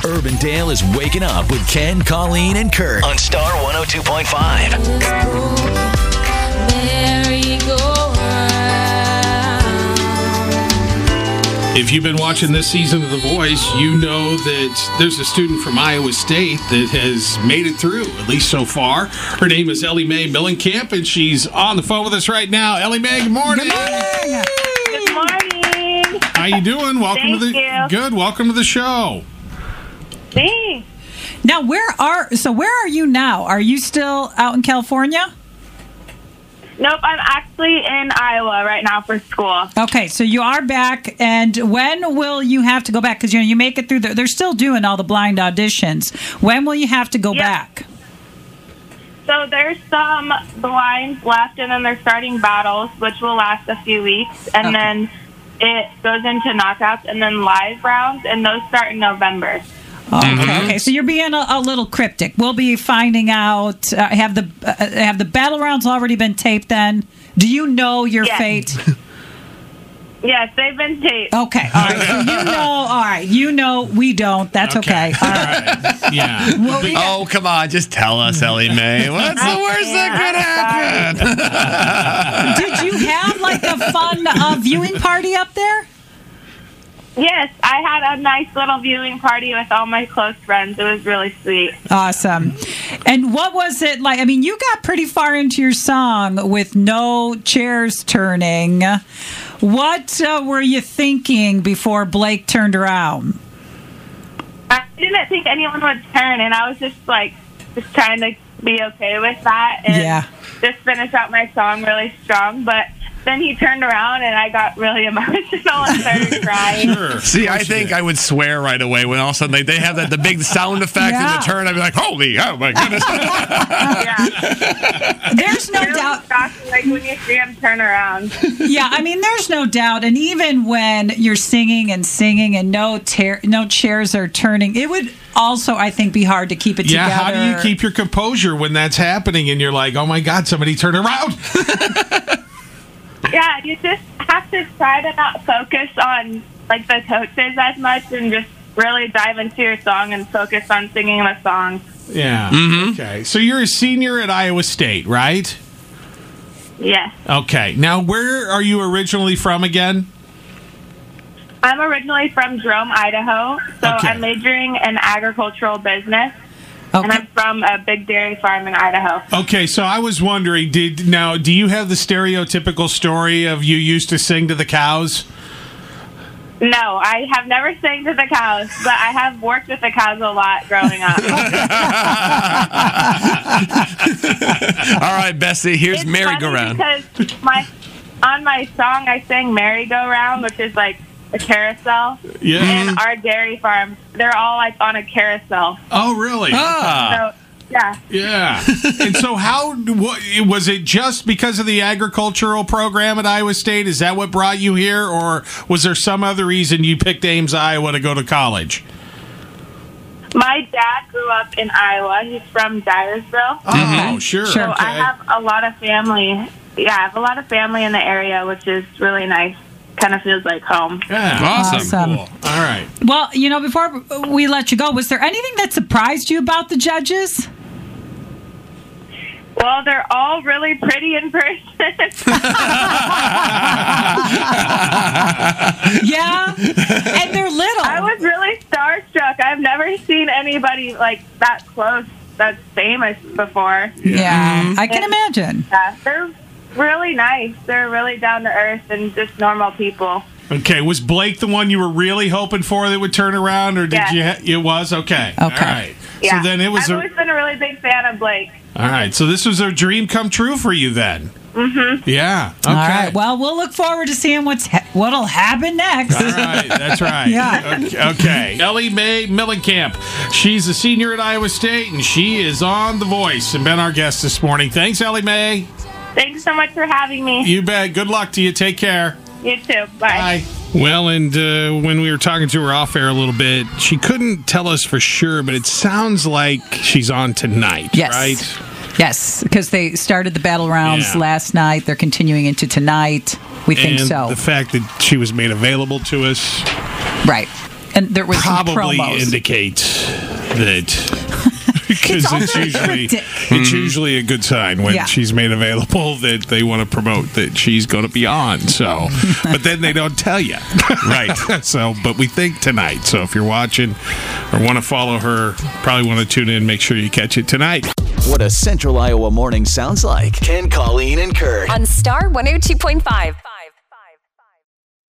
Urbandale is waking up with Ken, Colleen, and Kurt on Star 102.5. If you've been watching this season of The Voice, you know that there's a student from Iowa State that has made it through, at least so far. Her name is Ellie Mae Millenkamp, and she's on the phone with us right now. Ellie Mae, good morning. Good morning. How you doing? Welcome Thank you. Good. Welcome to the show. Thanks. Now, where are you now? Are you still out in California? Nope, I'm actually in Iowa right now for school. Okay, so you are back, and when will you have to go back? Because you make it through. They're still doing all the blind auditions. When will you have to go back? So there's some blinds left, and then they're starting battles, which will last a few weeks, and then it goes into knockouts, and then live rounds, and those start in November. Okay. So you're being a little cryptic. We'll be finding out. Have the battle rounds already been taped? Then, do you know your fate? Yes, they've been taped. Okay. All right. So you know. All right. You know. We don't. That's okay. All right. Yeah. Oh, come on. Just tell us, Ellie Mae. What's the worst that could happen? Did you have like a fun viewing party up there? Yes, I had a nice little viewing party with all my close friends. It was really sweet. Awesome. And what was it like? I mean, you got pretty far into your song with no chairs turning. What were you thinking before Blake turned around? I didn't think anyone would turn, and I was just trying to be okay with that and just finish out my song really strong. But then he turned around, and I got really emotional and started crying. Sure. See, I think I would swear right away when all of a sudden they have the big sound effect in the turn. I'd be like, holy, oh my goodness. There's no doubt. Like when you see him turn around. Yeah, I mean, there's no doubt. And even when you're singing and no chairs are turning, it would also, I think, be hard to keep it together. Yeah, how do you keep your composure when that's happening and you're like, oh my God, somebody turn around? Yeah, you just have to try to not focus on the coaches as much and just really dive into your song and focus on singing the song. Yeah. Okay. So you're a senior at Iowa State, right? Yes. Okay. Now, where are you originally from again? I'm originally from Jerome, Idaho, so I'm majoring in agricultural business. And I'm from a big dairy farm in Idaho. Okay, so I was wondering, do you have the stereotypical story of you used to sing to the cows? No, I have never sang to the cows, but I have worked with the cows a lot growing up. All right, Bessie, here's merry-go-round. Because on my song, I sang merry-go-round, which is like a carousel. Yeah. And our dairy farm, they're all on a carousel. Oh, really? So, yeah. Yeah. And so was it just because of the agricultural program at Iowa State? Is that what brought you here? Or was there some other reason you picked Ames, Iowa to go to college? My dad grew up in Iowa. He's from Dyersville. Oh, sure. So okay. I have a lot of family. Yeah, I have a lot of family in the area, which is really nice. Kind of feels like home. Yeah, awesome. Cool. All right. Well, before we let you go, was there anything that surprised you about the judges? Well, they're all really pretty in person. Yeah, and they're little. I was really starstruck. I've never seen anybody that close, that's famous before. Yeah, I can imagine. Yeah, they're really nice. They're really down to earth and just normal people. Okay, was Blake the one you were really hoping for that would turn around, or did you? It was okay. All right. Yeah. So then it was. I've always been a really big fan of Blake. All right. So this was a dream come true for you then. Mm-hmm. Yeah. Okay. All right. Well, we'll look forward to seeing what'll happen next. All right. That's right. Yeah. Okay. Ellie Mae Millenkamp. She's a senior at Iowa State, and she is on The Voice and been our guest this morning. Thanks, Ellie Mae. Thanks so much for having me. You bet. Good luck to you. Take care. You too. Bye. Well, and when we were talking to her off air a little bit, she couldn't tell us for sure, but it sounds like she's on tonight, right? Yes, because they started the battle rounds last night. They're continuing into tonight. We think so. The fact that she was made available to us. Right. And there was probably some promos. indicates that. Because it's usually a good sign when she's made available that they want to promote that she's going to be on. So, but then they don't tell you, right? So, but we think tonight. So, if you're watching or want to follow her, probably want to tune in. Make sure you catch it tonight. What a Central Iowa morning sounds like. Ken, Colleen, and Kurt on Star 102.5.